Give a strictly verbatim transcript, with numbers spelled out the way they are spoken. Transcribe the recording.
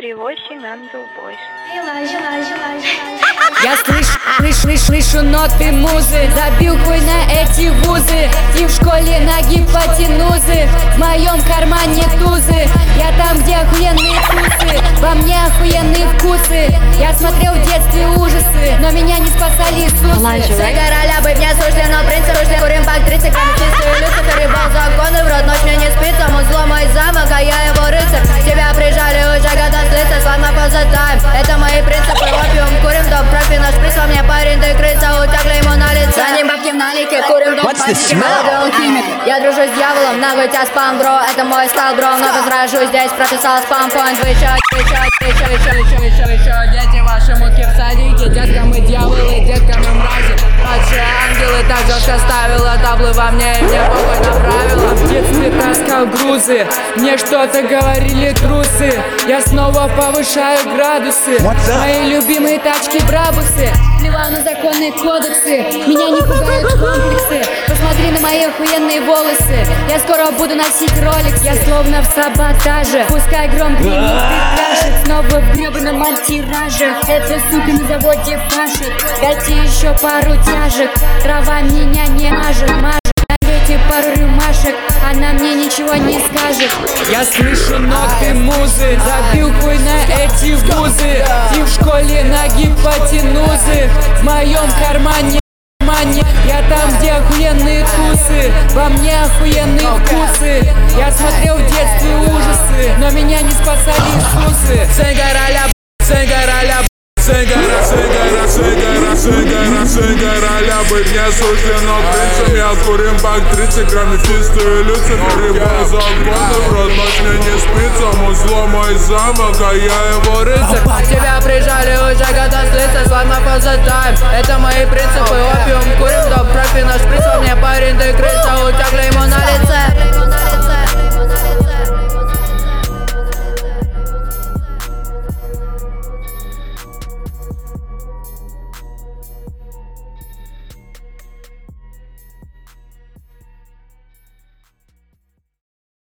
три восемь Ангел Бойс. Я слышу, слышу, слышу, слышу ноты музы. Забил хуй на эти вузы. И в школе на гипотенузы. В моем кармане тузы. Я там, где охуенные вкусы. Во мне охуенные вкусы. Я смотрел в детстве ужасы, но меня не спасали Иисусы. Загорали бы мне сушли, но принцип ушли. Курим пак тридцать грамм чистую Люцифер. Ебал законы в рот, ночь мне не спится. Музло мой замок, а я его рыцарь. Тебя прижали, уже года слиться. Славно позатаем, это мои принципы. Опиум, курим дом, профи наш приз. Во мне парень, ты крыса, у тебя клеймо на лице. За ним бабки в налике, курим дом, паники. Молодой химик, я дружу с дьяволом. Нахуй тебя спам, бро, это мой стал, бро. Много сражу здесь, прописал спам-поинт. Вы чё, вы чё, вы чё, вы чё, вы чё, вы чё, вы чё? Дети ваши мутки в садике. Детка мы дьяволы, детка мы мрази. Младшие ангелы так жестко ставила таблы во мне, и мне похуй на правила. В детстве таскал грузы, мне что-то говорили трусы. Я снова повышаю градусы. Мои любимые тачки брабусы. Плевал на законные кодексы, меня не пугают комплексы. Посмотри на мои охуенные волосы. Я скоро буду носить роликс. Я словно в саботаже. Пускай гром гремит и пляшет. Снова в гребаном антираже. Эта сука на заводе пашет. Дайте еще пару тяжек. Трава меня не мажет, мажет. Налейте пару рюмашек, она мне ничего не скажет. Я слышу ноты музы. Забил хуй на эти вузы. И в школе на гипотенузы. В моем кармане я там, где охуенные тусы. Во мне охуенные вкусы. Я смотрел в детстве ужасы, но меня не спасали Иисусы. Сигараля, сигараля, сигара, сигара, сигара, сигара, сигараля. Быть не суждено принцем. Я курим пак тридцать грамм чистую Люцифер. Ебал законы в рот, ночь мне не спится. Музло мой замок, а я его рыцарь. Тебя прижали, уже года слиться. Славно позатаем, это мои принципы. Опиум,